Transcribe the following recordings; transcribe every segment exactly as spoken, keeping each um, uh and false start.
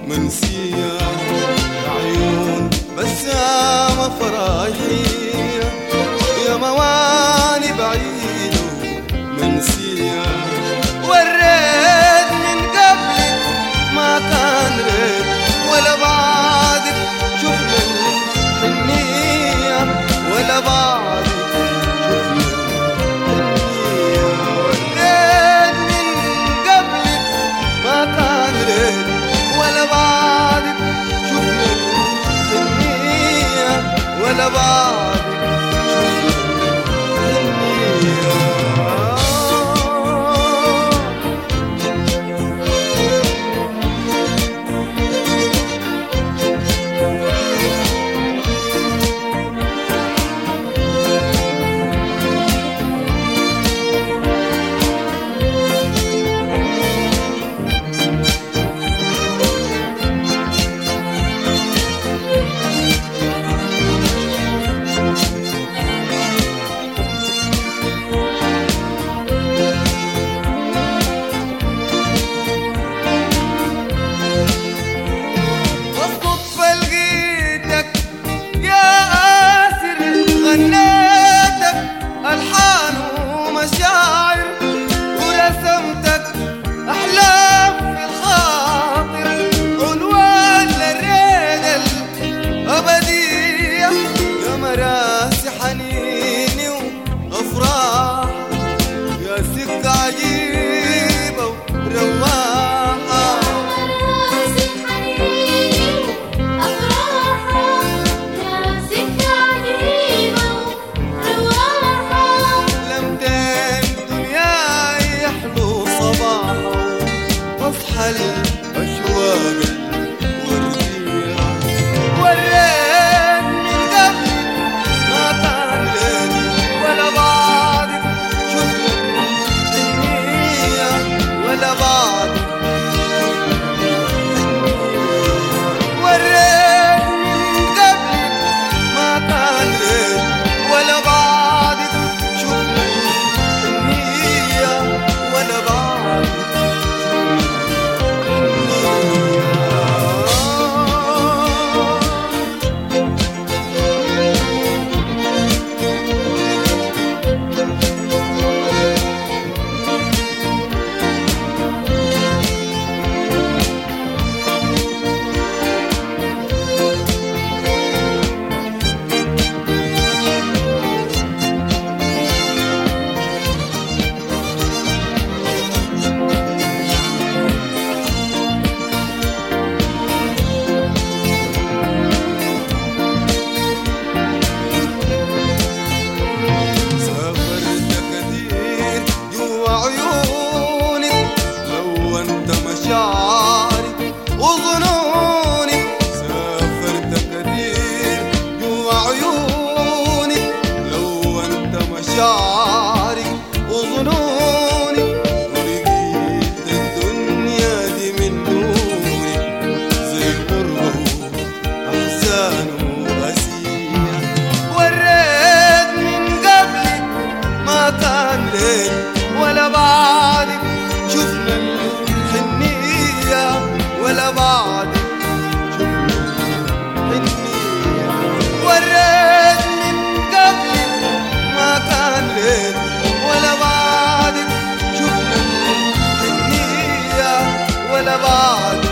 منسية، عيون بسامة فرايحية، يا مواني بعيدة منسية. والريت من قبلك ما كان ريت ولا بعدك شفنا الحنية، ولا بعدك شفنا الحنية. والريت من قبلك ما كان ريت ولا بعدك شفنا الحنية، ولا بعدك غنيتك ألحان ومشاعر، ورسمتك أحلام في الخاطر، عنوان للريد الأبدية، يا مراسي حنيني وأفراح، يا سكة عجيبة ورواحة. الأشواق الوردية والريت من قبل ما كان ليل ولا بعدك شفنا النية، ولا بعدك والريت من قبل ما كان ليل ولا بعدك شفنا النية، ولا بعدك مشاعري وظنوني، سافرت كثير جوا عيوني، لونت مشاعري وظنوني، ولقيت الدنيا دي من نوري، زي قربه أحزان وغسية. والريت من قبلك ما كان ليل ولا بعدك شفنا الحنية، ولا بعدك شفنا الحنية. والريت من قبلك ما كان ليل ولا بعدك شفنا الحنية، ولا بعدك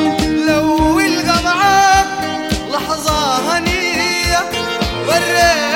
الريح